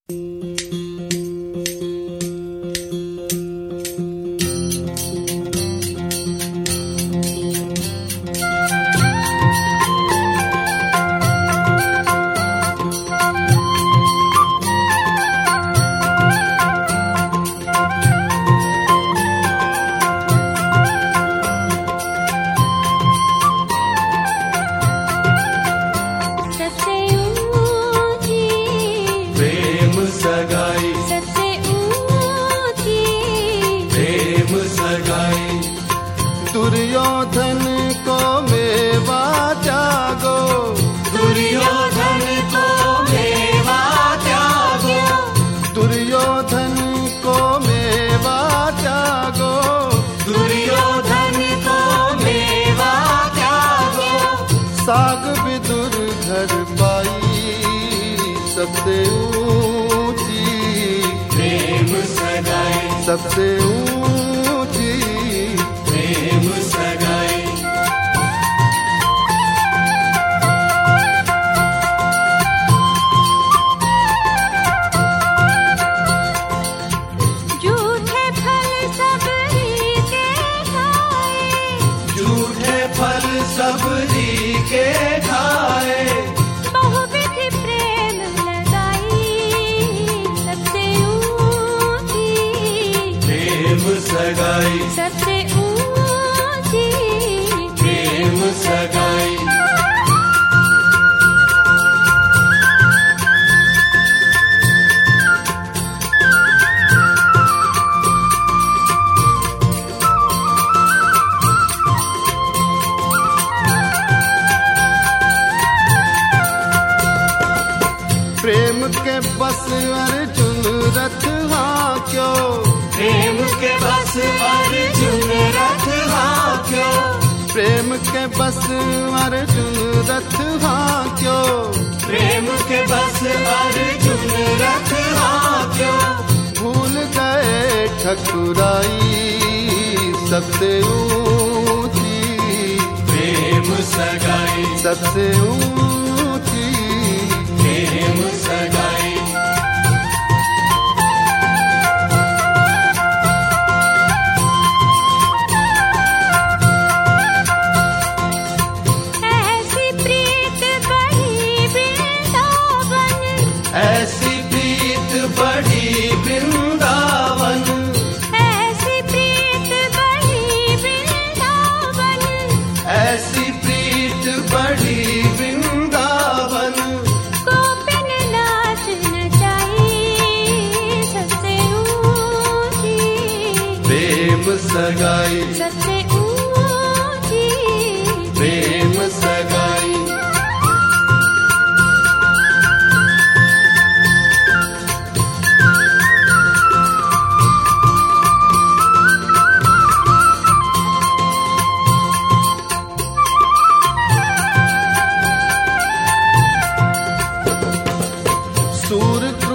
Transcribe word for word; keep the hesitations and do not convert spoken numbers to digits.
दुर्योधन को मेवा त्यागो, दुर्योधन को मेवा त्यागो, दुर्योधन को मेवा त्यागो, दुर्योधन को मेवा त्यागो। साग विदुर घर पाई सबसे ऊंची, प्रेम सगाई सबसे ऊंची प्रेम सगाई। झूठे फल सबरी के खाए, झूठे फल सबरी के खाए, बहुविध प्रेम लगाई सबसे ऊंची, प्रेम सगाई सबसे ऊंची प्रेम सगाई। प्रेम के बस अर्जुन रथ हांक्यो, प्रेम के बस अर्जुन रथ हांक्यो, प्रेम के बस अर्जुन रथ हांक्यो, प्रेम के बस अर्जुन रथ हांक्यो। भूल गए ठकुराई सबसे ऊंची, प्रेम सगाई सबसे ऊंची प्रेम सगाई। ऐसी प्रीत बड़ी वृंदावन, ऐसी प्रीत बड़ी वृंदावन, ऐसी प्रीत बड़ी वृंदावन, ऐसी प्रीत बड़ी वृंदावन। गोपिन नाच नचाई सबसे ऊंची, प्रेम सगाई सबसे ऊंची प्रेम सगाई। सूर